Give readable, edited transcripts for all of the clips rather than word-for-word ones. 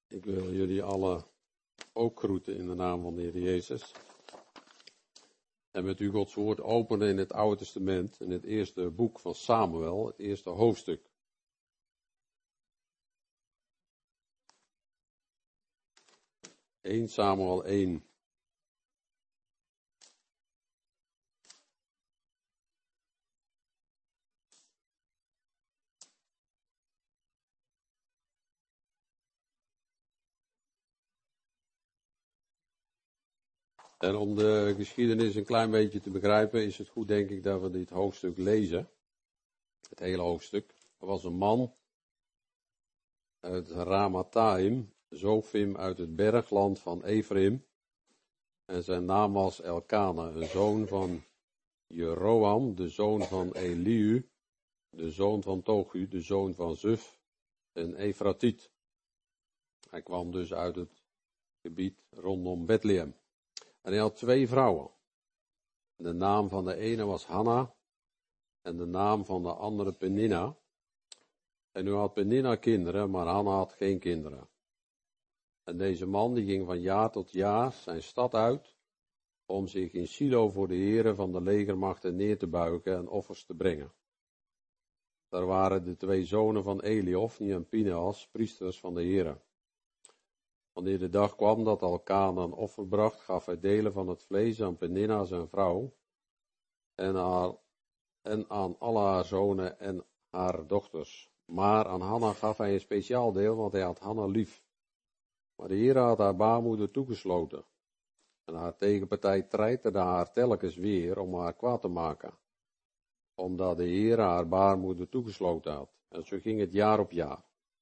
Ik wil jullie allen ook groeten in de naam van de Heer Jezus. En met u Gods woord openen in het Oude Testament, in het eerste boek van Samuel, het eerste hoofdstuk. Samuel 1. En om de geschiedenis een klein beetje te begrijpen, is het goed, denk ik, dat we dit hoofdstuk lezen. Het hele hoofdstuk. Er was een man uit Ramathaim, Zofim uit het bergland van Ephraim. En zijn naam was Elkana, een zoon van Jeroam, de zoon van Eliu, de zoon van Togu, de zoon van Zuf, een Efratiet. Hij kwam dus uit het gebied rondom Bethlehem. En hij had 2 vrouwen. De naam van de ene was Hanna en de naam van de andere Peninna. En nu had Peninna kinderen, maar Hanna had geen kinderen. En deze man die ging van jaar tot jaar zijn stad uit om zich in Silo voor de heren van de legermachten neer te buigen en offers te brengen. Daar waren de 2 zonen van Eli, Hofni en Pinehas, priesters van de heren. Wanneer de dag kwam dat Elkana een offer bracht, gaf hij delen van het vlees aan Peninna zijn vrouw en aan alle haar zonen en haar dochters. Maar aan Hanna gaf hij een speciaal deel, want hij had Hanna lief. Maar de Heer had haar baarmoeder toegesloten. En haar tegenpartij treiterde haar telkens weer om haar kwaad te maken, omdat de Heer haar baarmoeder toegesloten had. En zo ging het jaar op jaar.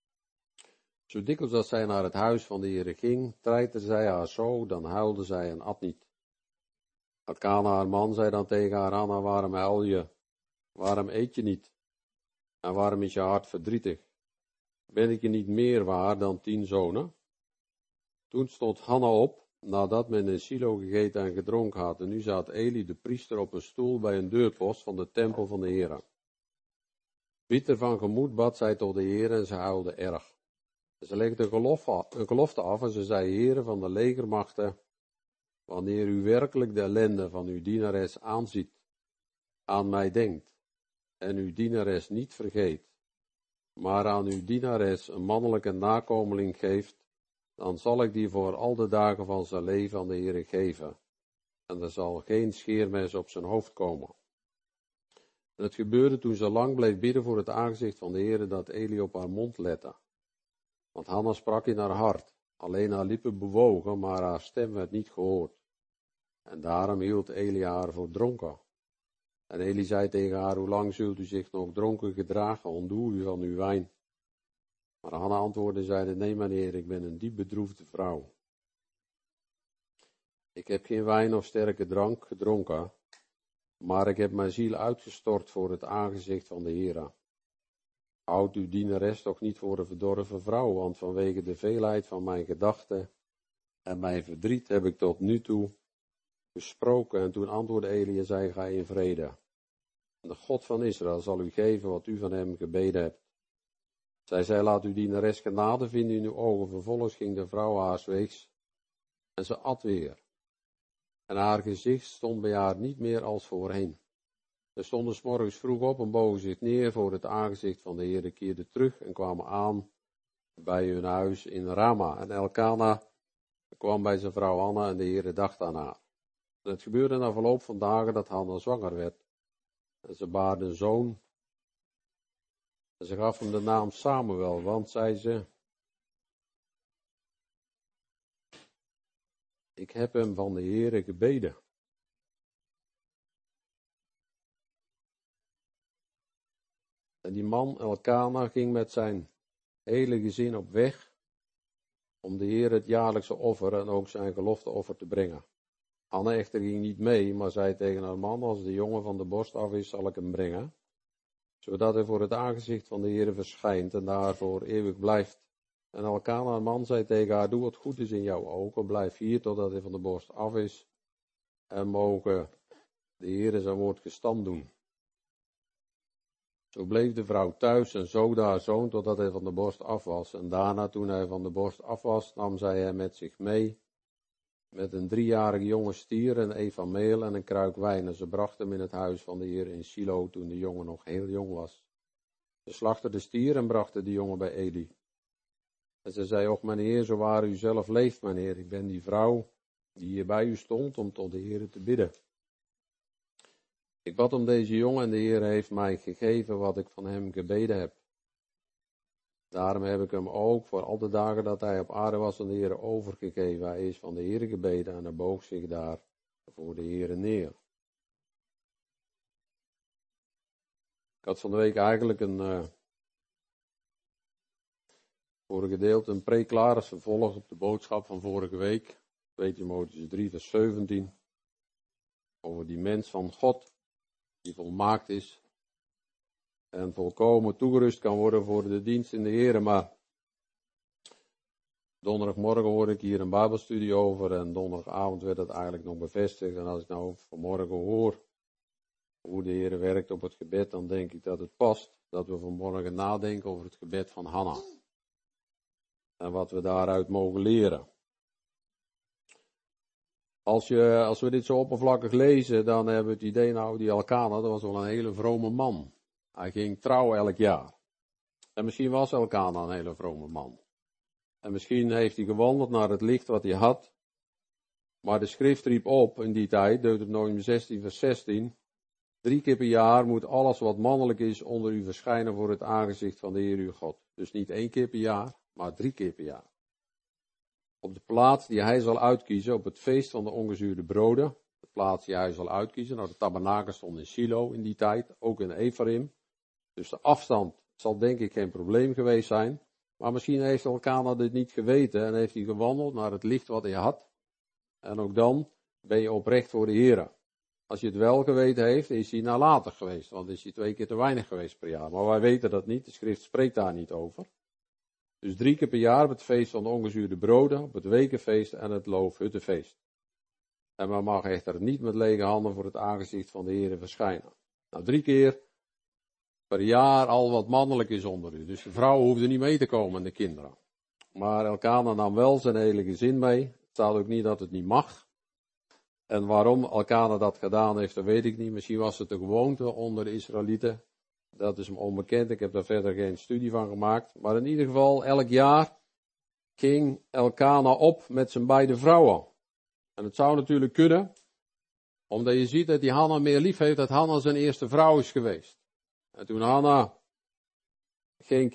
Zo dikwijls als zij naar het huis van de Heer ging, treiterde zij haar zo, dan huilde zij en at niet. Elkana haar man zei dan tegen haar: Hanna, waarom huil je? Waarom eet je niet? En waarom is je hart verdrietig? Ben ik je niet meer waar dan 10 zonen? Toen stond Hanna op, nadat men in Silo gegeten en gedronken had, en nu zat Eli de priester op een stoel bij een deurpost van de tempel van de Heer. Bitter van gemoed bad zij tot de Heer en ze huilde erg. Ze legde een gelofte af en ze zei: Heere van de legermachten, wanneer u werkelijk de ellende van uw dienares aanziet, aan mij denkt, en uw dienares niet vergeet, maar aan uw dienares een mannelijke nakomeling geeft, dan zal ik die voor al de dagen van zijn leven aan de Heere geven, en er zal geen scheermes op zijn hoofd komen. En het gebeurde toen ze lang bleef bidden voor het aangezicht van de Heere, dat Eli op haar mond lette. Want Hanna sprak in haar hart, alleen haar lippen bewogen, maar haar stem werd niet gehoord. En daarom hield Eli haar voor dronken. En Eli zei tegen haar: hoe lang zult u zich nog dronken gedragen? Ontdoe u van uw wijn. Maar Hanna antwoordde en zeide: nee, mijn Heer, ik ben een diep bedroefde vrouw. Ik heb geen wijn of sterke drank gedronken, maar ik heb mijn ziel uitgestort voor het aangezicht van de Heer. Houd uw dienares toch niet voor een verdorven vrouw, want vanwege de veelheid van mijn gedachten en mijn verdriet heb ik tot nu toe gesproken. En toen antwoordde Eli en zei: ga in vrede. En de God van Israël zal u geven wat u van hem gebeden hebt. Zij zei: laat uw dienares genade vinden in uw ogen. Vervolgens ging de vrouw haars weegs en ze at weer. En haar gezicht stond bij haar niet meer als voorheen. Ze stonden 's morgens vroeg op en bogen zich neer voor het aangezicht van de Heer, keerden terug en kwamen aan bij hun huis in Rama. En Elkana kwam bij zijn vrouw Hanna en de Heer dacht aan haar. En het gebeurde na verloop van dagen dat Hanna zwanger werd. En ze baarde een zoon. En ze gaf hem de naam Samuel, want, zei ze, ik heb hem van de Heer gebeden. En die man Elkana ging met zijn hele gezin op weg om de Heer het jaarlijkse offer en ook zijn gelofteoffer te brengen. Hanna echter ging niet mee, maar zei tegen haar man: als de jongen van de borst af is, zal ik hem brengen, zodat hij voor het aangezicht van de Heer verschijnt en daar voor eeuwig blijft. En Elkana, haar man, zei tegen haar: doe wat goed is in jouw ogen, blijf hier totdat hij van de borst af is, en mogen de Heer zijn woord gestand doen. Zo bleef de vrouw thuis en zoogde haar zoon totdat hij van de borst af was. En daarna, toen hij van de borst af was, nam zij hem met zich mee, met een 3-jarige jonge stier, een efa meel en een kruik wijn. En ze bracht hem in het huis van de Heer in Silo, toen de jongen nog heel jong was. Ze slachtte de stier en brachten de jongen bij Eli. En ze zei, och mijn Heer, zo waar u zelf leeft, mijn Heer, ik ben die vrouw die hier bij u stond om tot de Heer te bidden. Ik bad om deze jongen en de Heer heeft mij gegeven wat ik van hem gebeden heb. Daarom heb ik hem ook voor al de dagen dat hij op aarde was aan de Heer overgegeven. Hij is van de Heer gebeden en hij boog zich daar voor de Heer neer. Ik had van de week eigenlijk voor een gedeelte een preek klaar als vervolg op de boodschap van vorige week. 2 Timotheüs 3 vers 17. Over die mens van God die volmaakt is en volkomen toegerust kan worden voor de dienst in de Heer. Maar donderdagmorgen hoorde ik hier een Bijbelstudie over en donderdagavond werd dat eigenlijk nog bevestigd. En als ik nou vanmorgen hoor hoe de Heer werkt op het gebed, dan denk ik dat het past dat we vanmorgen nadenken over het gebed van Hanna. En wat we daaruit mogen leren. Als we dit zo oppervlakkig lezen, dan hebben we het idee, nou die Elkana, dat was wel een hele vrome man. Hij ging trouwen elk jaar. En misschien was Elkana een hele vrome man. En misschien heeft hij gewandeld naar het licht wat hij had. Maar de schrift riep op in die tijd, Deuteronomium 16 vers 16. 3 keer per jaar moet alles wat mannelijk is onder u verschijnen voor het aangezicht van de Heer uw God. Dus niet 1 keer per jaar, maar 3 keer per jaar. Op de plaats die hij zal uitkiezen, op het feest van de ongezuurde broden. De plaats die hij zal uitkiezen. Nou, de tabernakel stond in Silo in die tijd, ook in Ephraim. Dus de afstand zal denk ik geen probleem geweest zijn. Maar misschien heeft Elkana dit niet geweten en heeft hij gewandeld naar het licht wat hij had. En ook dan ben je oprecht voor de Heer. Als je het wel geweten heeft, is hij nalatig geweest. Want is hij 2 keer te weinig geweest per jaar. Maar wij weten dat niet, de schrift spreekt daar niet over. Dus 3 keer per jaar op het feest van de ongezuurde broden, op het wekenfeest en het loofhuttenfeest. En men mag echter niet met lege handen voor het aangezicht van de Heer verschijnen. Nou, 3 keer per jaar al wat mannelijk is onder u. Dus de vrouwen hoefden niet mee te komen en de kinderen. Maar Elkana nam wel zijn hele gezin mee. Het staat ook niet dat het niet mag. En waarom Elkana dat gedaan heeft, dat weet ik niet. Misschien was het de gewoonte onder de Israëlieten. Dat is me onbekend, ik heb daar verder geen studie van gemaakt. Maar in ieder geval, elk jaar ging Elkana op met zijn beide vrouwen. En het zou natuurlijk kunnen, omdat je ziet dat die Hanna meer lief heeft, dat Hanna zijn eerste vrouw is geweest. En toen Hanna hem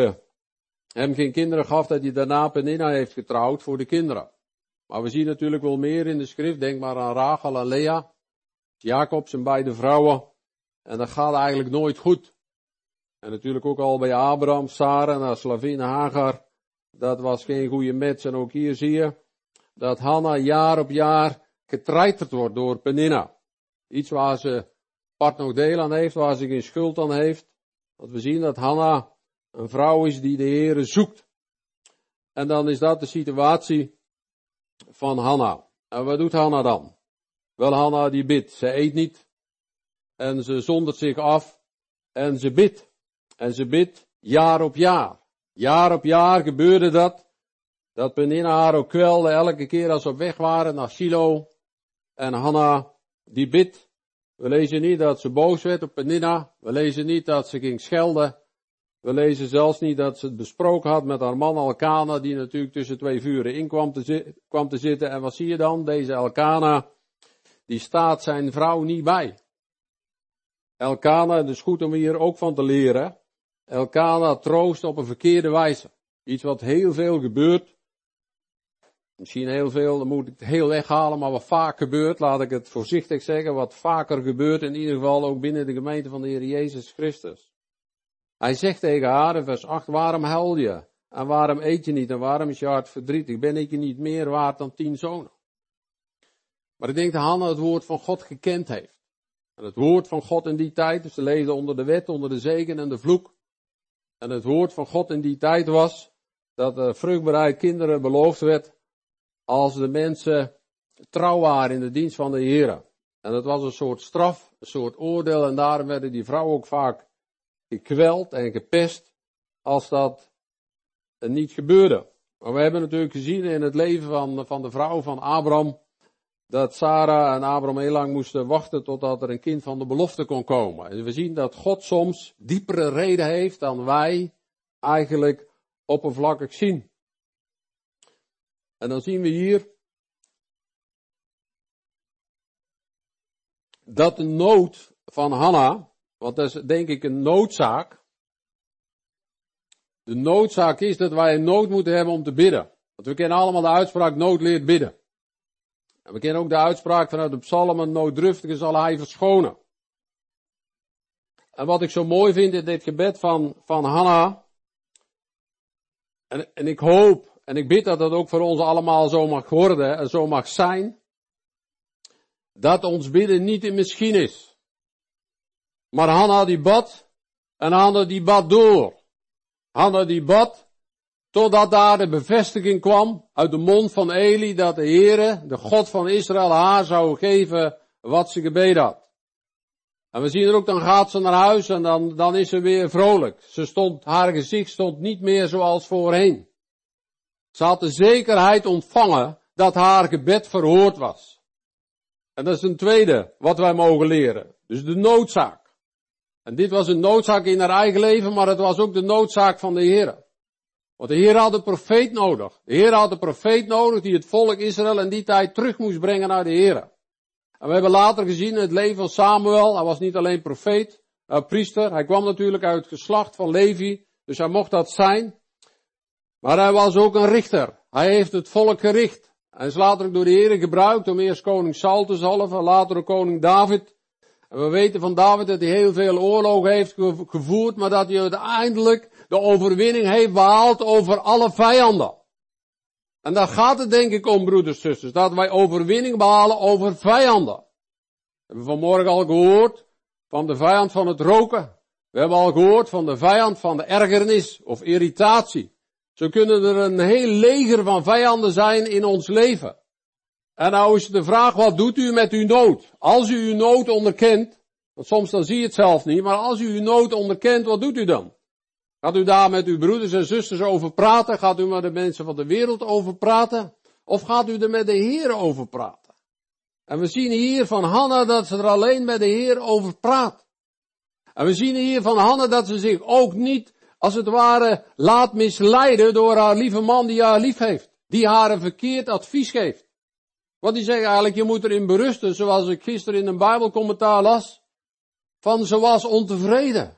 geen kinderen gaf, dat hij daarna Penina heeft getrouwd voor de kinderen. Maar we zien natuurlijk wel meer in de schrift, denk maar aan Rachel en Lea, Jacob zijn beide vrouwen. En dat gaat eigenlijk nooit goed. En natuurlijk ook al bij Abraham, Sarah en haar slavin Hagar. Dat was geen goede match. En ook hier zie je dat Hanna jaar op jaar getreiterd wordt door Penina. Iets waar ze part nog deel aan heeft, waar ze geen schuld aan heeft. Want we zien dat Hanna een vrouw is die de Heere zoekt. En dan is dat de situatie van Hanna. En wat doet Hanna dan? Wel, Hanna die bidt. Ze eet niet. En ze zondert zich af. En ze bidt. En ze bidt jaar op jaar. Jaar op jaar gebeurde dat. Dat Penina haar ook kwelde elke keer als ze op weg waren naar Silo. En Hanna die bidt. We lezen niet dat ze boos werd op Penina. We lezen niet dat ze ging schelden. We lezen zelfs niet dat ze het besproken had met haar man Elkana, die natuurlijk tussen 2 vuren in kwam te zitten. En wat zie je dan? Deze Elkana, die staat zijn vrouw niet bij. Elkana, het is goed om hier ook van te leren. Elkana troost op een verkeerde wijze. Iets wat heel veel gebeurt. Misschien heel veel, dan moet ik het heel weghalen, maar wat vaak gebeurt, laat ik het voorzichtig zeggen, wat vaker gebeurt, in ieder geval ook binnen de gemeente van de Heer Jezus Christus. Hij zegt tegen haar in vers 8, waarom huil je? En waarom eet je niet? En waarom is je hart verdrietig? Ben ik je niet meer waard dan 10 zonen? Maar ik denk dat Hanna het woord van God gekend heeft. En het woord van God in die tijd, dus ze leefden onder de wet, onder de zegen en de vloek. En het woord van God in die tijd was dat er vruchtbaarheid kinderen beloofd werd als de mensen trouw waren in de dienst van de Heer. En dat was een soort straf, een soort oordeel en daarom werden die vrouwen ook vaak gekweld en gepest als dat niet gebeurde. Maar we hebben natuurlijk gezien in het leven van de vrouw van Abraham, dat Sarah en Abraham heel lang moesten wachten totdat er een kind van de belofte kon komen. En we zien dat God soms diepere reden heeft dan wij eigenlijk oppervlakkig zien. En dan zien we hier dat de nood van Hanna, want dat is denk ik een noodzaak. De noodzaak is dat wij een nood moeten hebben om te bidden. Want we kennen allemaal de uitspraak, nood leert bidden. En we kennen ook de uitspraak vanuit de psalmen, nooddruftige zal hij verschonen. En wat ik zo mooi vind in dit gebed van Hanna, en ik hoop en ik bid dat dat ook voor ons allemaal zo mag worden en zo mag zijn, dat ons bidden niet in misschien is. Maar Hanna die bad, en Hanna die bad door. Hanna die bad, totdat daar de bevestiging kwam uit de mond van Eli, dat de Heere, de God van Israël, haar zou geven wat ze gebeden had. En we zien er ook, dan gaat ze naar huis en dan is ze weer vrolijk. Haar gezicht stond niet meer zoals voorheen. Ze had de zekerheid ontvangen dat haar gebed verhoord was. En dat is een tweede wat wij mogen leren. Dus de noodzaak. En dit was een noodzaak in haar eigen leven, maar het was ook de noodzaak van de Heer. Want de Heer had een profeet nodig. De Heer had een profeet nodig die het volk Israël in die tijd terug moest brengen naar de Heer. En we hebben later gezien in het leven van Samuel, hij was niet alleen profeet, priester, hij kwam natuurlijk uit het geslacht van Levi, dus hij mocht dat zijn. Maar hij was ook een richter. Hij heeft het volk gericht. Hij is later ook door de Heer gebruikt om eerst koning Saul te zalven, later ook koning David. En we weten van David dat hij heel veel oorlogen heeft gevoerd, maar dat hij uiteindelijk de overwinning heeft behaald over alle vijanden. En daar gaat het denk ik om, broeders en zusters, dat wij overwinning behalen over vijanden. We hebben vanmorgen al gehoord van de vijand van het roken. We hebben al gehoord van de vijand van de ergernis of irritatie. Zo kunnen er een heel leger van vijanden zijn in ons leven. En nou is de vraag, wat doet u met uw nood? Als u uw nood onderkent, want soms dan zie je het zelf niet, maar als u uw nood onderkent, wat doet u dan? Gaat u daar met uw broeders en zusters over praten? Gaat u met de mensen van de wereld over praten? Of gaat u er met de Heer over praten? En we zien hier van Hanna dat ze er alleen met de Heer over praat. En we zien hier van Hanna dat ze zich ook niet, als het ware, laat misleiden door haar lieve man die haar lief heeft. Die haar een verkeerd advies geeft. Want die zegt eigenlijk, je moet erin berusten, zoals ik gisteren in een Bijbelcommentaar las, van ze was ontevreden.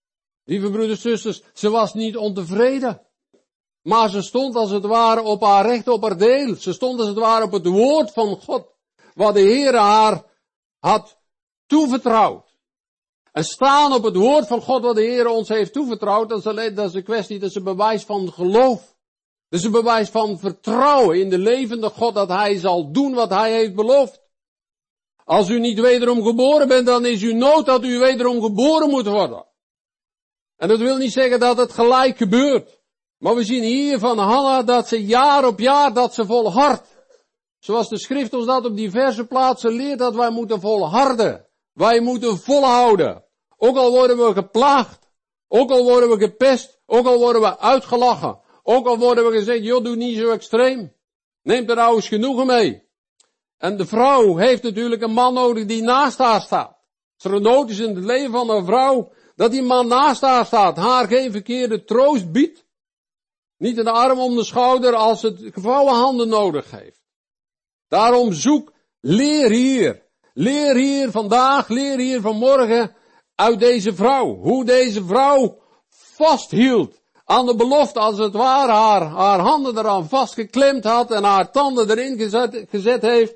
Lieve broeders en zusters, ze was niet ontevreden. Maar ze stond als het ware op haar recht, op haar deel. Ze stond als het ware op het woord van God, wat de Heer haar had toevertrouwd. En staan op het woord van God wat de Heer ons heeft toevertrouwd, dat is een kwestie, dat is een bewijs van geloof. Dat is een bewijs van vertrouwen in de levende God, dat Hij zal doen wat Hij heeft beloofd. Als u niet wederom geboren bent, dan is uw nood dat u wederom geboren moet worden. En dat wil niet zeggen dat het gelijk gebeurt. Maar we zien hier van Hanna dat ze jaar op jaar, dat ze volhardt. Zoals de schrift ons dat op diverse plaatsen leert, dat wij moeten volharden. Wij moeten volhouden. Ook al worden we geplaagd. Ook al worden we gepest. Ook al worden we uitgelachen. Ook al worden we gezegd, joh, doe niet zo extreem. Neem er nou eens genoegen mee. En de vrouw heeft natuurlijk een man nodig die naast haar staat. Als er een nood is in het leven van een vrouw, dat die man naast haar staat, haar geen verkeerde troost biedt. Niet een arm om de schouder als het gevouwen handen nodig heeft. Daarom leer hier vandaag, leer hier vanmorgen uit deze vrouw. Hoe deze vrouw vasthield aan de belofte, als het ware haar handen eraan vastgeklemd had en haar tanden erin gezet heeft.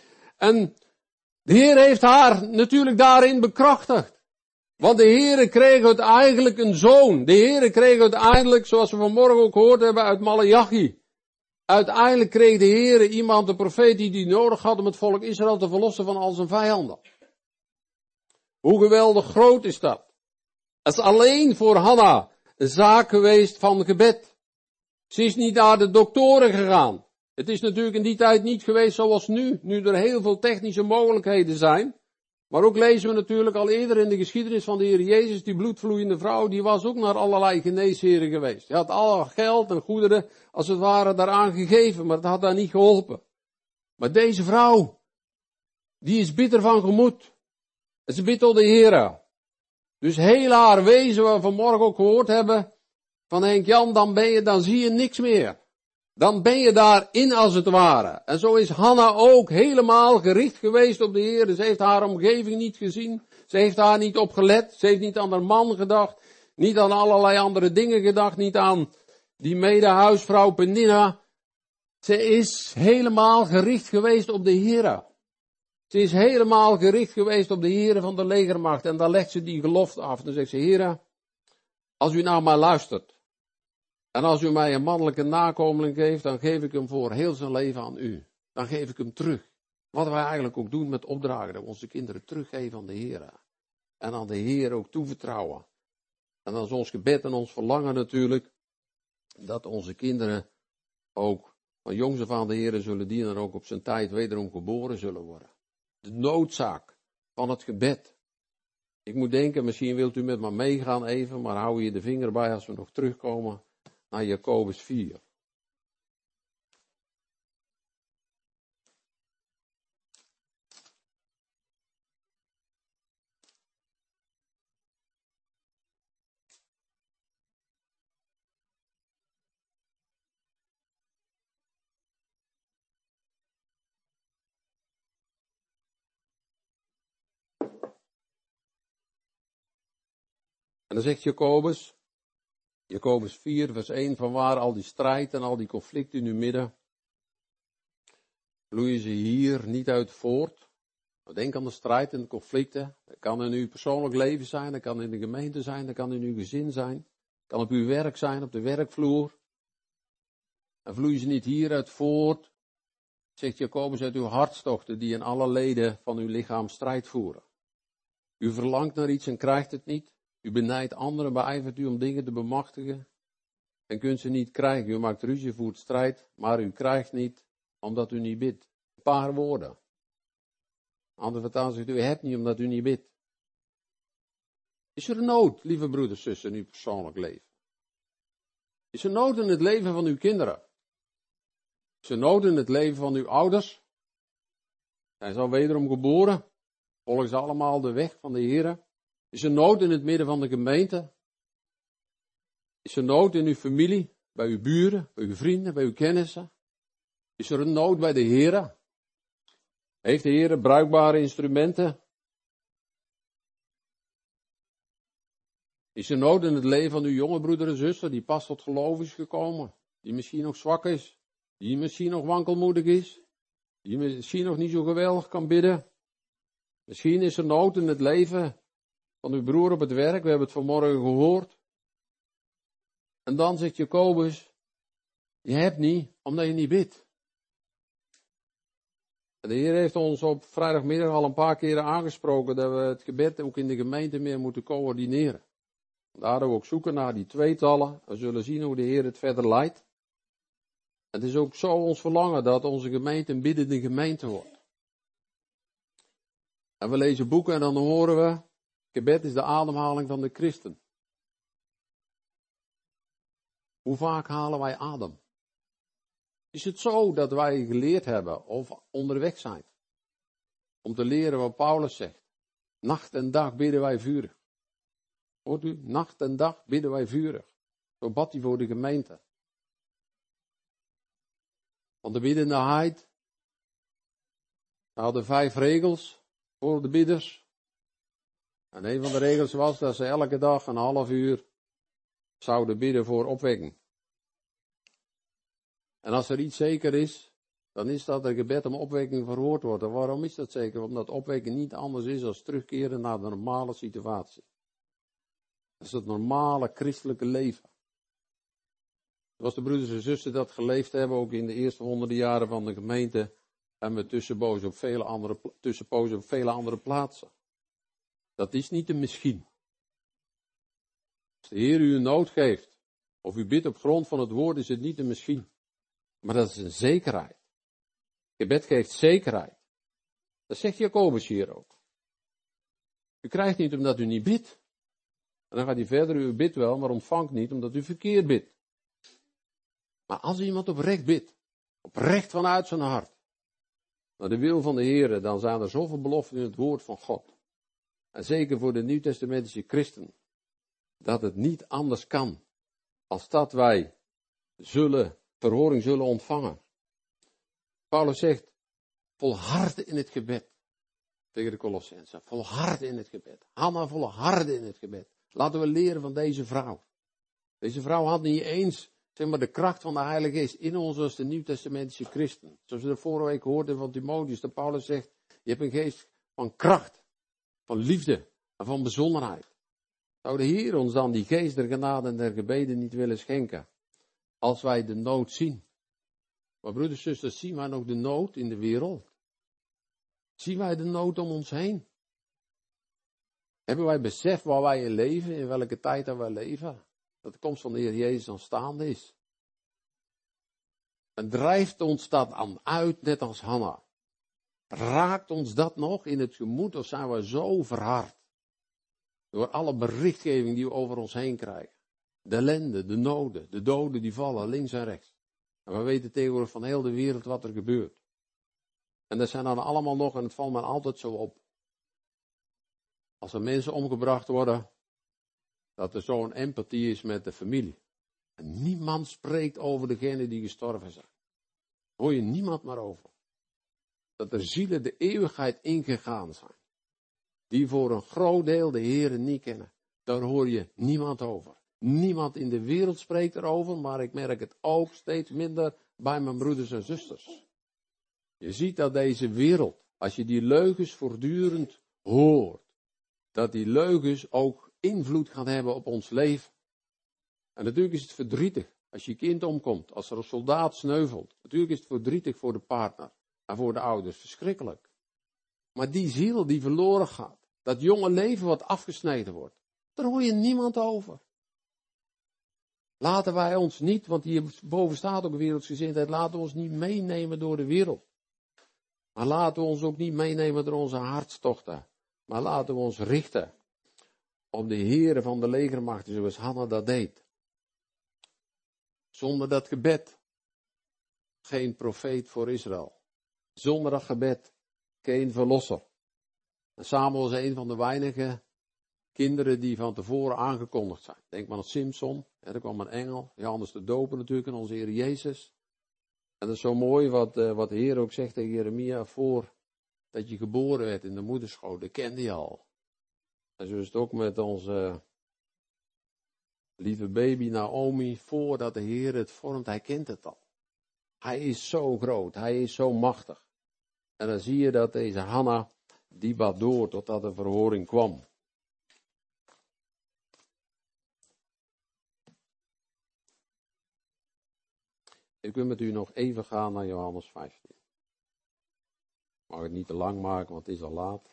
En de Heer heeft haar natuurlijk daarin bekrachtigd. Want de Heere kreeg uiteindelijk een zoon. De Heere kreeg uiteindelijk, zoals we vanmorgen ook gehoord hebben uit Maleachi. Uiteindelijk kreeg de Heere iemand, de profeet, die nodig had om het volk Israël te verlossen van al zijn vijanden. Hoe geweldig groot is dat? Het is alleen voor Hanna een zaak geweest van gebed. Ze is niet naar de doktoren gegaan. Het is natuurlijk in die tijd niet geweest zoals nu er heel veel technische mogelijkheden zijn. Maar ook lezen we natuurlijk al eerder in de geschiedenis van de Heer Jezus, die bloedvloeiende vrouw, die was ook naar allerlei geneesheren geweest. Die had al geld en goederen, als het ware, daaraan gegeven, maar het had haar niet geholpen. Maar deze vrouw, die is bitter van gemoed. En ze bidt tot de Heer. Dus heel haar wezen, wat we vanmorgen ook gehoord hebben van Henk Jan, dan zie je niks meer. Dan ben je daarin als het ware. En zo is Hanna ook helemaal gericht geweest op de Heer. Ze heeft haar omgeving niet gezien. Ze heeft daar niet op gelet. Ze heeft niet aan haar man gedacht. Niet aan allerlei andere dingen gedacht. Niet aan die medehuisvrouw Penina. Ze is helemaal gericht geweest op de Heer. Ze is helemaal gericht geweest op de Heer van de legermacht. En dan legt ze die gelofte af. Dan zegt ze, Heer, als u nou maar luistert. En als u mij een mannelijke nakomeling geeft, dan geef ik hem voor heel zijn leven aan u. Dan geef ik hem terug. Wat wij eigenlijk ook doen met opdragen, dat we onze kinderen teruggeven aan de Heer. En aan de Heer ook toevertrouwen. En dan is ons gebed en ons verlangen natuurlijk, dat onze kinderen ook van jongs af aan de Heer zullen dienen en ook op zijn tijd wederom geboren zullen worden. De noodzaak van het gebed. Ik moet denken, misschien wilt u met me meegaan even, maar hou je de vinger bij als we nog terugkomen naar Jacobus 4. En dan zegt Jacobus 4, vers 1, vanwaar al die strijd en al die conflicten in uw midden, vloeien ze hier niet uit voort. Denk aan de strijd en de conflicten. Dat kan in uw persoonlijk leven zijn, dat kan in de gemeente zijn, dat kan in uw gezin zijn, dat kan op uw werk zijn, op de werkvloer. En vloeien ze niet hieruit voort, zegt Jacobus, uit uw hartstochten die in alle leden van uw lichaam strijd voeren. U verlangt naar iets en krijgt het niet. U benijdt anderen, beijvert u om dingen te bemachtigen en kunt ze niet krijgen. U maakt ruzie, voert strijd, maar u krijgt niet omdat u niet bidt. Een paar woorden. Andere vertaling zegt, u hebt niet omdat u niet bidt. Is er nood, lieve broeders, zussen, in uw persoonlijk leven? Is er nood in het leven van uw kinderen? Is er nood in het leven van uw ouders? Zijn ze al wederom geboren? Volgen ze allemaal de weg van de Heer? Is er nood in het midden van de gemeente? Is er nood in uw familie, bij uw buren, bij uw vrienden, bij uw kennissen? Is er een nood bij de Heer? Heeft de Heer bruikbare instrumenten? Is er nood in het leven van uw jonge broeder en zuster, die pas tot geloof is gekomen, die misschien nog zwak is, die misschien nog wankelmoedig is, die misschien nog niet zo geweldig kan bidden? Misschien is er nood in het leven van uw broer op het werk, we hebben het vanmorgen gehoord. En dan zegt Jacobus, je hebt niet, omdat je niet bidt. En de Heer heeft ons op vrijdagmiddag al een paar keren aangesproken dat we het gebed ook in de gemeente meer moeten coördineren. Daardoor ook zoeken naar die tweetallen. We zullen zien hoe de Heer het verder leidt. Het is ook zo ons verlangen dat onze gemeente een biddende gemeente wordt. En we lezen boeken en dan horen we, gebed is de ademhaling van de christen. Hoe vaak halen wij adem? Is het zo dat wij geleerd hebben of onderweg zijn om te leren wat Paulus zegt? Nacht en dag bidden wij vurig. Hoort u? Nacht en dag bidden wij vurig. Zo bad hij voor de gemeente. Want de biddendeheid, we hadden 5 regels voor de bidders. En een van de regels was dat ze elke dag een half uur zouden bidden voor opwekking. En als er iets zeker is, dan is dat er gebed om opwekking verhoord wordt. En waarom is dat zeker? Omdat opwekking niet anders is dan terugkeren naar de normale situatie. Dat is het normale christelijke leven. Zoals de broeders en zussen dat geleefd hebben, ook in de eerste 100 jaren van de gemeente, en we tussenpozen op vele andere plaatsen. Dat is niet een misschien. Als de Heer u een nood geeft, of u bidt op grond van het woord, is het niet een misschien. Maar dat is een zekerheid. Gebed geeft zekerheid. Dat zegt Jacobus hier ook. U krijgt niet omdat u niet bidt. En dan gaat hij verder, u bidt wel, maar ontvangt niet omdat u verkeerd bidt. Maar als iemand oprecht bidt, oprecht vanuit zijn hart, naar de wil van de Heer, dan zijn er zoveel beloften in het woord van God. En zeker voor de Nieuwtestamentische christen, dat het niet anders kan, als dat wij verhoring zullen ontvangen. Paulus zegt, volharden in het gebed. Tegen de Colossenzen, volharden in het gebed. Hanna volharden in het gebed. Laten we leren van deze vrouw. Deze vrouw had niet eens, de kracht van de Heilige Geest in ons als de Nieuwtestamentische christen. Zoals we de vorige week hoorden van Timotheus, dat Paulus zegt, je hebt een geest van kracht, van liefde en van bezonnenheid. Zou de Heer ons dan die geest der genade en der gebeden niet willen schenken? Als wij de nood zien. Maar broeders en zusters, zien wij nog de nood in de wereld? Zien wij de nood om ons heen? Hebben wij besef waar wij in leven, in welke tijd dat wij leven? Dat de komst van de Heer Jezus aanstaande is. En drijft ons dat aan uit, net als Hanna? Raakt ons dat nog in het gemoed of zijn we zo verhard? Door alle berichtgeving die we over ons heen krijgen. De ellende, de noden, de doden die vallen links en rechts. En we weten tegenwoordig van heel de wereld wat er gebeurt. En dat zijn dan allemaal nog, en het valt me altijd zo op. Als er mensen omgebracht worden, dat er zo'n empathie is met de familie. En niemand spreekt over degenen die gestorven zijn. Hoor je niemand maar over. Dat er zielen de eeuwigheid ingegaan zijn. Die voor een groot deel de Heere niet kennen. Daar hoor je niemand over. Niemand in de wereld spreekt erover, maar ik merk het ook steeds minder bij mijn broeders en zusters. Je ziet dat deze wereld, als je die leugens voortdurend hoort, dat die leugens ook invloed gaan hebben op ons leven. En natuurlijk is het verdrietig als je kind omkomt, als er een soldaat sneuvelt. Natuurlijk is het verdrietig voor de partner en voor de ouders, verschrikkelijk. Maar die ziel die verloren gaat, dat jonge leven wat afgesneden wordt, daar hoor je niemand over. Laten wij ons niet, want hierboven staat ook wereldsgezindheid, laten we ons niet meenemen door de wereld. Maar laten we ons ook niet meenemen door onze hartstochten. Maar laten we ons richten op de Heere van de legermachten, zoals Hanna dat deed. Zonder dat gebed, geen profeet voor Israël. Zonder dat gebed, geen verlosser. En Samuel is een van de weinige kinderen die van tevoren aangekondigd zijn. Denk maar aan Simson, er kwam een engel, Johannes de Doper natuurlijk, en onze Heer Jezus. En dat is zo mooi wat de Heer ook zegt tegen Jeremia, voor dat je geboren werd in de moederschoot, dat kende je al. En zo is het ook met onze lieve baby Naomi, voordat de Heer het vormt, hij kent het al. Hij is zo groot, hij is zo machtig. En dan zie je dat deze Hanna, die bad door totdat de verhoring kwam. Ik wil met u nog even gaan naar Johannes 15. Ik mag het niet te lang maken, want het is al laat.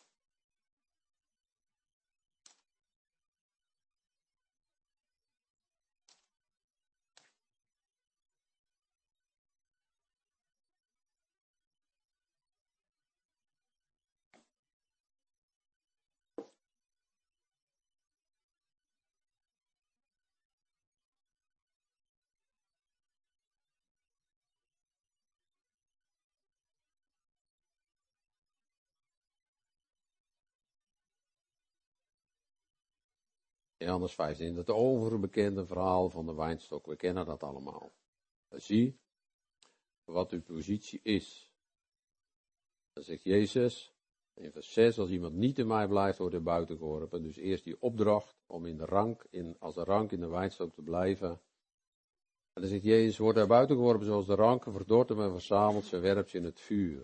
Johannes 15, het overbekende verhaal van de wijnstok. We kennen dat allemaal. Zie wat uw positie is. Dan zegt Jezus in vers 6, als iemand niet in mij blijft, wordt hij buiten geworpen. Dus eerst die opdracht om als een rank in de wijnstok te blijven. En dan zegt Jezus, wordt hij buiten geworpen zoals de ranken, verdord hem en verzameld, ze werpt ze in het vuur.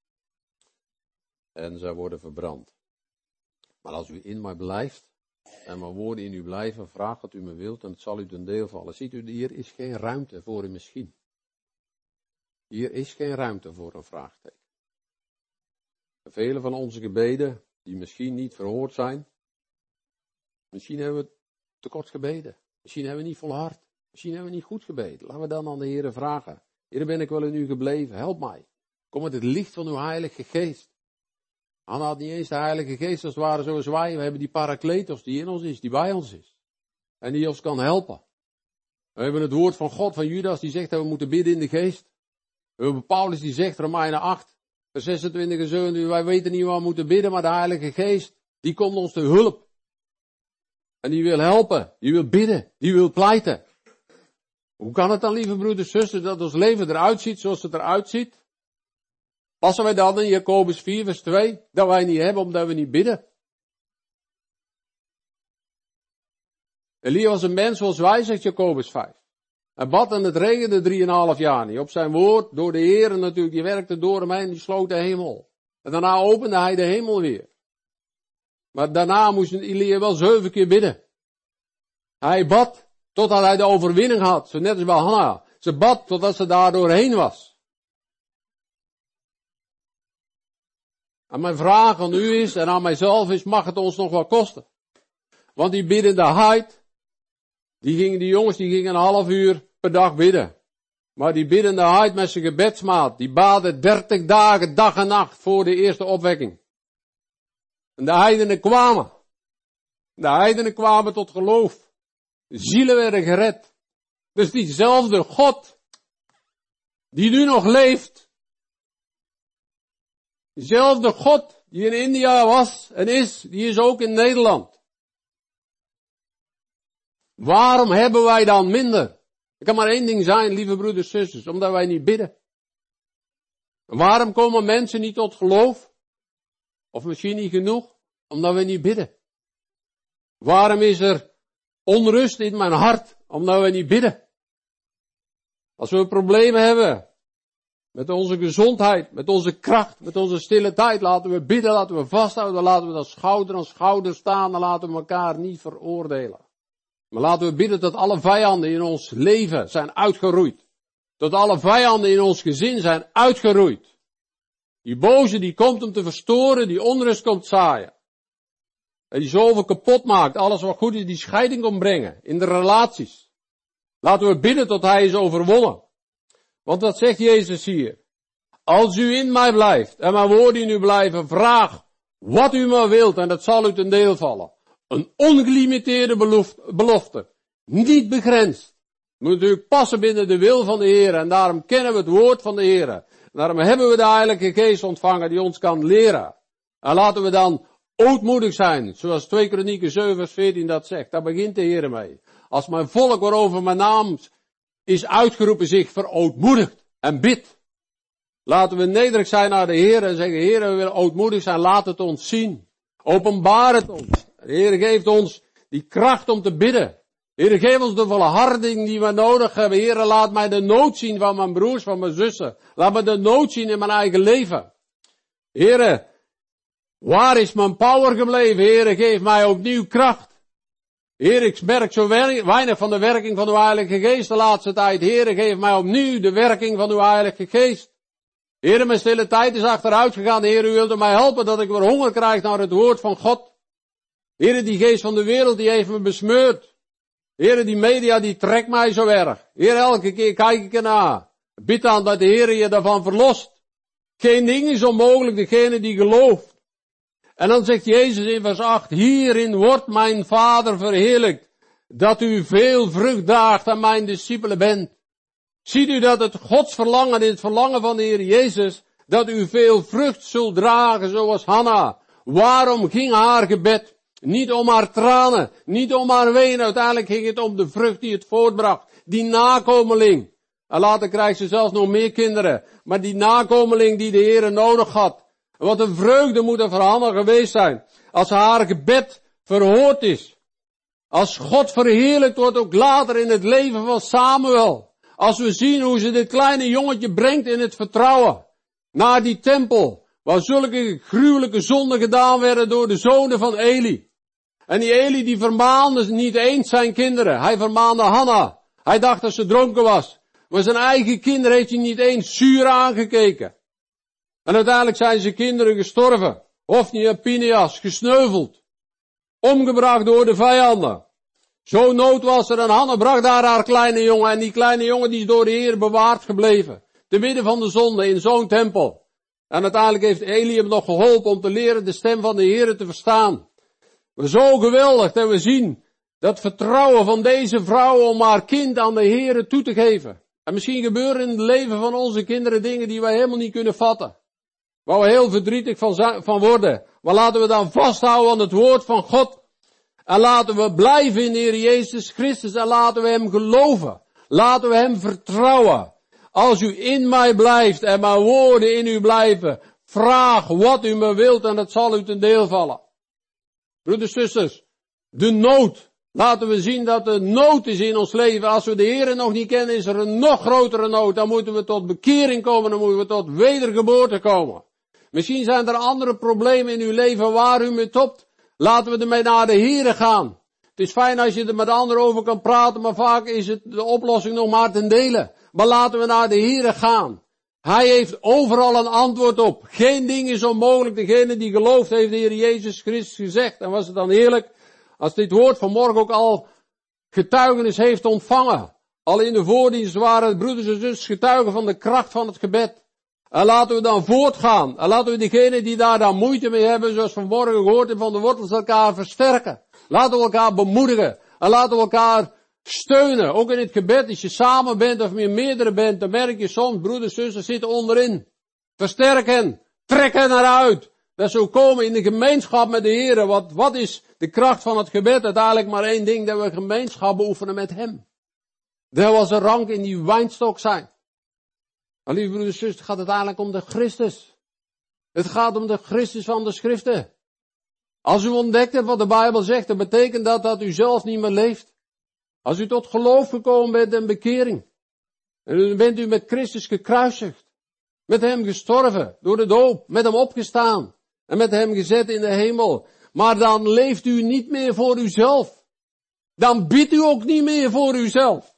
En zij worden verbrand. Maar als u in mij blijft, en mijn woorden in u blijven, vraag wat u me wilt en het zal u ten deel vallen. Ziet u, hier is geen ruimte voor een misschien. Hier is geen ruimte voor een vraagteken. Vele van onze gebeden, die misschien niet verhoord zijn, misschien hebben we tekort gebeden. Misschien hebben we niet volhard. Misschien hebben we niet goed gebeden. Laten we dan aan de Heer vragen. Heer, ben ik wel in u gebleven? Help mij. Kom met het licht van uw heilige geest. Hanna had niet eens de Heilige Geest als het ware zoals wij. We hebben die Parakletos die in ons is, die bij ons is. En die ons kan helpen. We hebben het woord van God, van Judas, die zegt dat we moeten bidden in de geest. We hebben Paulus die zegt, Romeinen 8, vers 26 en 27, wij weten niet waar we moeten bidden, maar de Heilige Geest, die komt ons te hulp. En die wil helpen, die wil bidden, die wil pleiten. Hoe kan het dan, lieve broeders en zusters, dat ons leven eruit ziet zoals het eruit ziet? Passen wij dan in Jacobus 4, vers 2, dat wij niet hebben omdat we niet bidden? Elia was een mens zoals wij, zegt Jacobus 5. Hij bad en het regende 3,5 jaar niet. Op zijn woord, door de Heer natuurlijk, die werkte door hem heen, die sloot de hemel. En daarna opende hij de hemel weer. Maar daarna moest Elia wel 7 keer bidden. Hij bad totdat hij de overwinning had, zo net als bij Hanna. Ze bad totdat ze daar doorheen was. En mijn vraag aan u is, en aan mijzelf is, mag het ons nog wel kosten? Want die biddende Heid, die jongens gingen een half uur per dag bidden. Maar die biddende Heid met zijn gebedsmaat, die baden 30 dagen, dag en nacht voor de eerste opwekking. En de heidenen kwamen. De heidenen kwamen tot geloof. De zielen werden gered. Dus diezelfde God, die nu nog leeft. Diezelfde God, die in India was en is, die is ook in Nederland. Waarom hebben wij dan minder? Er kan maar één ding zijn, lieve broeders en zusters, omdat wij niet bidden. En waarom komen mensen niet tot geloof? Of misschien niet genoeg, omdat we niet bidden. Waarom is er onrust in mijn hart, omdat we niet bidden? Als we problemen hebben met onze gezondheid, met onze kracht, met onze stille tijd, laten we bidden, laten we vasthouden, laten we dat schouder aan schouder staan en laten we elkaar niet veroordelen. Maar laten we bidden dat alle vijanden in ons leven zijn uitgeroeid. Dat alle vijanden in ons gezin zijn uitgeroeid. Die boze die komt om te verstoren, die onrust komt zaaien. En die zoveel kapot maakt, alles wat goed is, die scheiding komt brengen in de relaties. Laten we bidden tot hij is overwonnen. Want wat zegt Jezus hier? Als u in mij blijft en mijn woorden in u blijven, vraag wat u maar wilt en dat zal u ten deel vallen. Een ongelimiteerde belofte. Niet begrensd. Moet natuurlijk passen binnen de wil van de Heer. En daarom kennen we het woord van de Heer. En daarom hebben we de Heilige Geest ontvangen die ons kan leren. En laten we dan ootmoedig zijn. Zoals 2 Kronieken 7 vers 14 dat zegt. Daar begint de Heer mee. Als mijn volk waarover mijn naam is uitgeroepen zich verootmoedigt en bidt. Laten we nederig zijn naar de Heer en zeggen, Heer, we willen ootmoedig zijn. Laat het ons zien. Openbaar het ons. De Heer geeft ons die kracht om te bidden. De Heer geeft ons de volharding die we nodig hebben. Heer, laat mij de nood zien van mijn broers, van mijn zussen. Laat me de nood zien in mijn eigen leven. Heer, waar is mijn power gebleven? Heer, geef mij opnieuw kracht. Heer, ik merk zo weinig van de werking van uw Heilige Geest de laatste tijd. Heer, geef mij opnieuw de werking van uw Heilige Geest. Heer, mijn stille tijd is achteruit gegaan. Heer, u wilt mij helpen dat ik weer honger krijg naar het woord van God. Heer, die geest van de wereld, die heeft me besmeurd. Heer, die media, die trekt mij zo erg. Heer, elke keer kijk ik ernaar. Bid aan dat de Heer je daarvan verlost. Geen ding is onmogelijk, degene die gelooft. En dan zegt Jezus in vers 8, hierin wordt mijn Vader verheerlijkt, dat u veel vrucht draagt en mijn discipelen bent. Ziet u dat het Gods verlangen is, het verlangen van de Heer Jezus, dat u veel vrucht zult dragen zoals Hanna. Waarom ging haar gebed? Niet om haar tranen, niet om haar wenen. Uiteindelijk ging het om de vrucht die het voortbracht. Die nakomeling. En later krijgt ze zelfs nog meer kinderen. Maar die nakomeling die de Heer nodig had. Wat een vreugde moet er voor Hanna geweest zijn. Als haar gebed verhoord is. Als God verheerlijkt wordt ook later in het leven van Samuel. Als we zien hoe ze dit kleine jongetje brengt in het vertrouwen. Naar die tempel. Waar zulke gruwelijke zonden gedaan werden door de zonen van Eli. En die Eli die vermaande niet eens zijn kinderen. Hij vermaande Hanna. Hij dacht dat ze dronken was. Maar zijn eigen kinderen heeft hij niet eens zuur aangekeken. En uiteindelijk zijn zijn kinderen gestorven. Hofni en Pineas gesneuveld. Omgebracht door de vijanden. Zo nood was er en Hanna bracht daar haar kleine jongen. En die kleine jongen die is door de Heer bewaard gebleven. Te midden van de zonde in zo'n tempel. En uiteindelijk heeft Eli hem nog geholpen om te leren de stem van de Heere te verstaan. Maar zo geweldig dat we zien dat vertrouwen van deze vrouw om haar kind aan de Heere toe te geven. En misschien gebeuren in het leven van onze kinderen dingen die wij helemaal niet kunnen vatten. Waar we heel verdrietig van worden. Maar laten we dan vasthouden aan het woord van God. En laten we blijven in de Heer Jezus Christus en laten we hem geloven. Laten we hem vertrouwen. Als u in mij blijft en mijn woorden in u blijven, vraag wat u me wilt en het zal u ten deel vallen. Broeders en zusters, de nood. Laten we zien dat er nood is in ons leven. Als we de Heer nog niet kennen, is er een nog grotere nood. Dan moeten we tot bekering komen, dan moeten we tot wedergeboorte komen. Misschien zijn er andere problemen in uw leven waar u mee topt. Laten we ermee naar de Heer gaan. Het is fijn als je er met anderen over kan praten, maar vaak is het de oplossing nog maar ten dele. Maar laten we naar de Heer gaan. Hij heeft overal een antwoord op. Geen ding is onmogelijk. Degene die gelooft heeft de Heer Jezus Christus gezegd. En was het dan heerlijk als dit woord vanmorgen ook al getuigenis heeft ontvangen. Al in de voordienst waren broeders en zusters getuigen van de kracht van het gebed. En laten we dan voortgaan. En laten we diegenen die daar dan moeite mee hebben, zoals vanmorgen gehoord hebben, van de wortels elkaar versterken. Laten we elkaar bemoedigen. En laten we elkaar steunen. Ook in het gebed, als je samen bent of je meerdere bent, dan merk je soms, broeders en zusters zitten onderin. Versterk hen. Trek hen eruit. Dat ze ook komen in de gemeenschap met de Heer. Wat is de kracht van het gebed? Uiteindelijk maar één ding, dat we gemeenschap beoefenen met hem. Dat was een rank in die wijnstok zijn. Maar lieve broeders en zusters, het gaat uiteindelijk om de Christus. Het gaat om de Christus van de Schriften. Als u ontdekt hebt wat de Bijbel zegt, dan betekent dat u zelf niet meer leeft. Als u tot geloof gekomen bent en bekering. En dan bent u met Christus gekruisigd. Met hem gestorven, door de doop, met hem opgestaan. En met hem gezet in de hemel. Maar dan leeft u niet meer voor uzelf. Dan bidt u ook niet meer voor uzelf.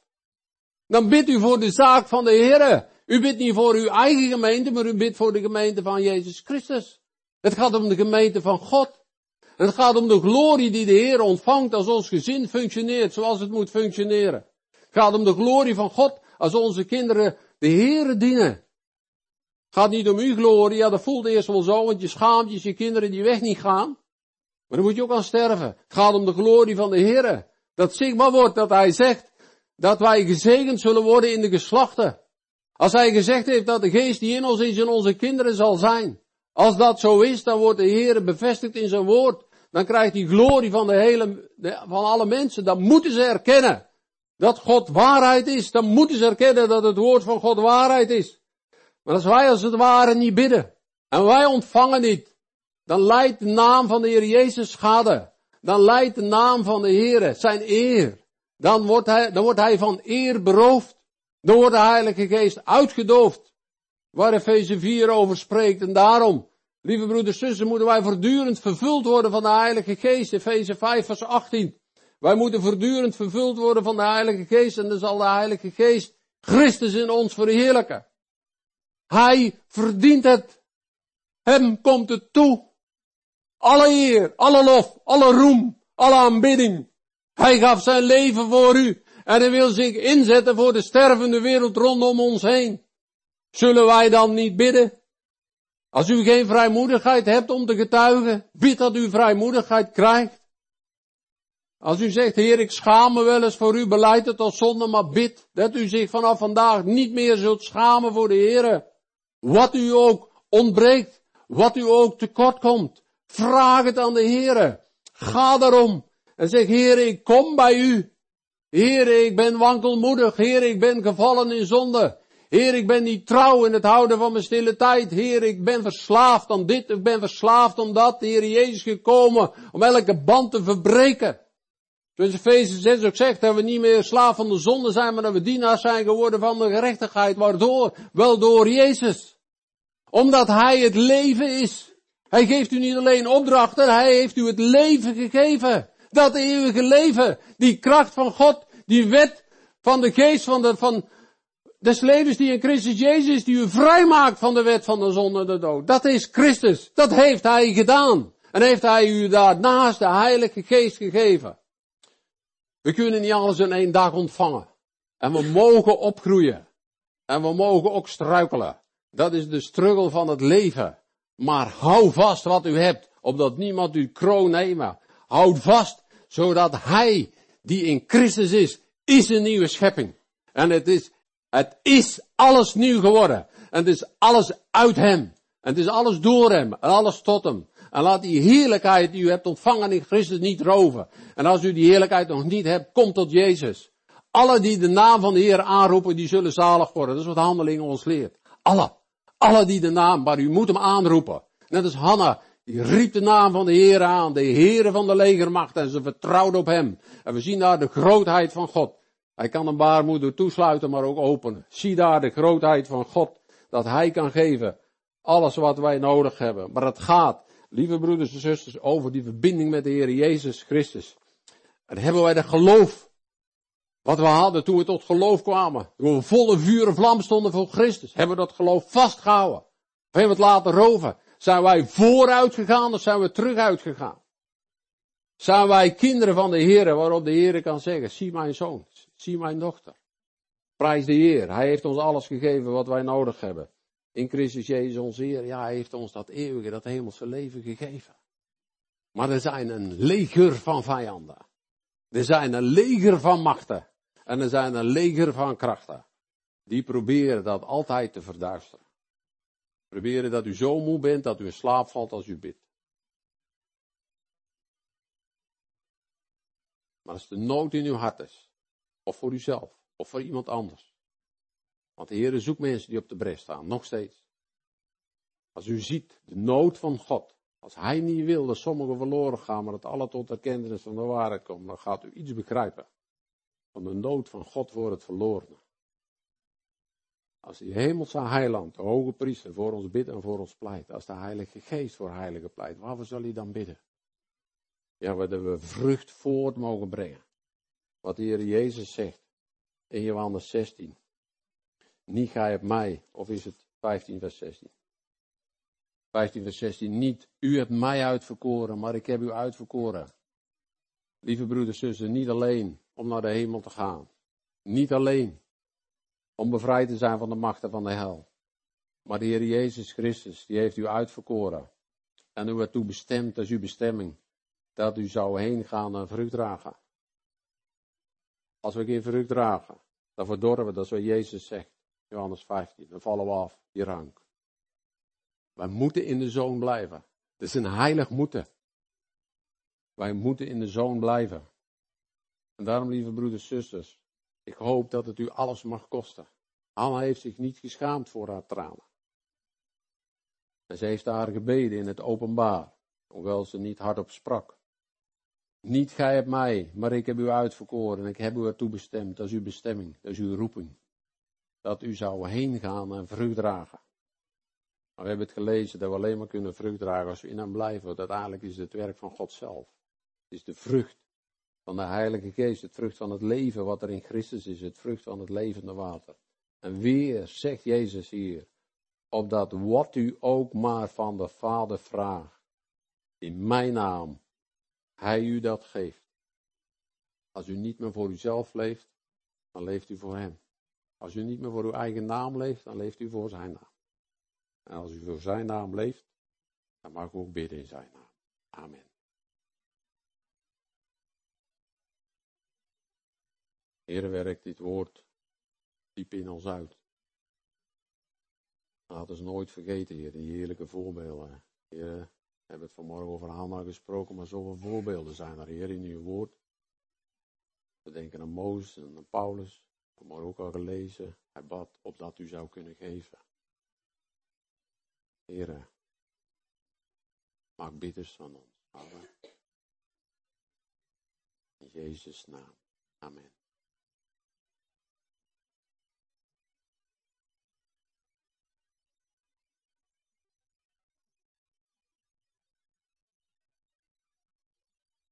Dan bidt u voor de zaak van de Heer. U bidt niet voor uw eigen gemeente, maar u bidt voor de gemeente van Jezus Christus. Het gaat om de gemeente van God. En het gaat om de glorie die de Heer ontvangt als ons gezin functioneert zoals het moet functioneren. Het gaat om de glorie van God als onze kinderen de Heer dienen. Het gaat niet om uw glorie, ja dat voelt eerst wel zo, want je schaamt je kinderen die weg niet gaan. Maar dan moet je ook aan sterven. Het gaat om de glorie van de Heer. Dat zichtbaar wordt dat Hij zegt dat wij gezegend zullen worden in de geslachten. Als Hij gezegd heeft dat de geest die in ons is in onze kinderen zal zijn. Als dat zo is, dan wordt de Heer bevestigd in zijn woord. Dan krijgt die glorie van van alle mensen. Dan moeten ze erkennen dat God waarheid is. Dan moeten ze erkennen dat het woord van God waarheid is. Maar als wij als het ware niet bidden. En wij ontvangen niet. Dan leidt de naam van de Heer Jezus schade. Dan leidt de naam van de Heer zijn eer. Dan wordt hij van eer beroofd. Dan wordt de Heilige Geest uitgedoofd. Waar Efeze 4 over spreekt. En daarom, lieve broeders en zussen, moeten wij voortdurend vervuld worden van de Heilige Geest. Efeze 5 vers 18. Wij moeten voortdurend vervuld worden van de Heilige Geest. En dan zal de Heilige Geest Christus in ons verheerlijken. Hij verdient het. Hem komt het toe. Alle eer, alle lof, alle roem, alle aanbidding. Hij gaf zijn leven voor u. En hij wil zich inzetten voor de stervende wereld rondom ons heen. Zullen wij dan niet bidden? Als u geen vrijmoedigheid hebt om te getuigen, bid dat u vrijmoedigheid krijgt. Als u zegt, Heer, ik schaam me wel eens voor u, beleid het als zonde, maar bid dat u zich vanaf vandaag niet meer zult schamen voor de Heer. Wat u ook ontbreekt, wat u ook tekort komt, vraag het aan de Heer. Ga daarom en zeg, Heer, ik kom bij u. Heer, ik ben wankelmoedig. Heer, ik ben gevallen in zonde. Heer, ik ben niet trouw in het houden van mijn stille tijd. Heer, ik ben verslaafd aan dit, ik ben verslaafd aan dat. De Heer Jezus is gekomen om elke band te verbreken. Zoals Efeze 6 ook zegt, dat we niet meer slaaf van de zonde zijn, maar dat we dienaars zijn geworden van de gerechtigheid. Waardoor? Wel door Jezus. Omdat Hij het leven is. Hij geeft u niet alleen opdrachten, Hij heeft u het leven gegeven. Dat eeuwige leven, die kracht van God, die wet van de geest des levens die in Christus Jezus is, die u vrijmaakt van de wet van de zonde en de dood. Dat is Christus. Dat heeft Hij gedaan. En heeft Hij u daarnaast de Heilige Geest gegeven. We kunnen niet alles in één dag ontvangen. En we mogen opgroeien. En we mogen ook struikelen. Dat is de struggle van het leven. Maar hou vast wat u hebt, opdat niemand uw kroon neemt. Houd vast, zodat hij die in Christus is een nieuwe schepping. En het is alles nieuw geworden. En het is alles uit hem. En het is alles door hem. En alles tot hem. En laat die heerlijkheid die u hebt ontvangen in Christus niet roven. En als u die heerlijkheid nog niet hebt, kom tot Jezus. Alle die de naam van de Heer aanroepen, die zullen zalig worden. Dat is wat Handelingen ons leert. Alle die de naam, maar u moet hem aanroepen. Net als Hanna, die riep de naam van de Heer aan, de Heere van de legermacht, en ze vertrouwde op hem. En we zien daar de grootheid van God. Hij kan een baarmoeder toesluiten, maar ook openen. Zie daar de grootheid van God, dat hij kan geven alles wat wij nodig hebben. Maar het gaat, lieve broeders en zusters, over die verbinding met de Heer Jezus Christus. En hebben wij de geloof, wat we hadden toen we tot geloof kwamen. Toen we volle vuur en vlam stonden voor Christus. Hebben we dat geloof vastgehouden? Of hebben we het laten roven? Zijn wij vooruit gegaan of zijn we terug uitgegaan? Zijn wij kinderen van de Heer, waarop de Heer kan zeggen, zie mijn zoon, zie mijn dochter. Prijs de Heer, hij heeft ons alles gegeven wat wij nodig hebben. In Christus Jezus onze Heer, ja, hij heeft ons dat eeuwige, dat hemelse leven gegeven. Maar er zijn een leger van vijanden. Er zijn een leger van machten. En er zijn een leger van krachten. Die proberen dat altijd te verduisteren. Proberen dat u zo moe bent dat u in slaap valt als u bidt. Maar als de nood in uw hart is, of voor uzelf, of voor iemand anders. Want de Heer zoekt mensen die op de bres staan, nog steeds. Als u ziet de nood van God, als hij niet wil dat sommigen verloren gaan, maar dat alle tot erkentenis van de waarheid komen, dan gaat u iets begrijpen van de nood van God voor het verlorene. Als die hemelse heiland, de hoge priester, voor ons bidt en voor ons pleit, als de Heilige Geest voor heilige pleit, waarvoor zal hij dan bidden? Ja, dat we vrucht voort mogen brengen. Wat de Heer Jezus zegt in Johannes 16. Niet gij op mij, of is het 15 vers 16? 15 vers 16, niet u hebt mij uitverkoren, maar ik heb u uitverkoren. Lieve broeders en zussen, niet alleen om naar de hemel te gaan. Niet alleen om bevrijd te zijn van de machten van de hel. Maar de Heer Jezus Christus, die heeft u uitverkoren. En u ertoe bestemd, dat is uw bestemming, dat u zou heen gaan en vrucht dragen. Als we geen vrucht dragen, dan verdorren we, dat is wat Jezus zegt. Johannes 15, dan vallen we af, die rank. Wij moeten in de zoon blijven. Het is een heilig moeten. Wij moeten in de zoon blijven. En daarom, lieve broeders en zusters, ik hoop dat het u alles mag kosten. Hanna heeft zich niet geschaamd voor haar tranen. En ze heeft haar gebeden in het openbaar, hoewel ze niet hardop sprak. Niet gij hebt mij, maar ik heb u uitverkoren en ik heb u ertoe bestemd. Dat is uw bestemming, dat is uw roeping. Dat u zou heen gaan en vrucht dragen. Maar we hebben het gelezen dat we alleen maar kunnen vrucht dragen als we in hem blijven. Want uiteindelijk is het werk van God zelf. Het is de vrucht van de Heilige Geest, het vrucht van het leven wat er in Christus is, het vrucht van het levende water. En weer zegt Jezus hier, opdat wat u ook maar van de Vader vraagt, in mijn naam, hij u dat geeft. Als u niet meer voor uzelf leeft, dan leeft u voor hem. Als u niet meer voor uw eigen naam leeft, dan leeft u voor zijn naam. En als u voor zijn naam leeft, dan mag u ook bidden in zijn naam. Amen. Heere, werkt dit woord diep in ons uit. Laat ons nooit vergeten, Heer, die heerlijke voorbeelden. Heer, we hebben het vanmorgen over Hanna gesproken, maar zoveel voorbeelden zijn er, Heer, in uw woord. We denken aan Mozes en aan Paulus. Vanmorgen ook al gelezen. Hij bad opdat u zou kunnen geven. Heer, maak bidders van ons. Amen. In Jezus' naam. Amen.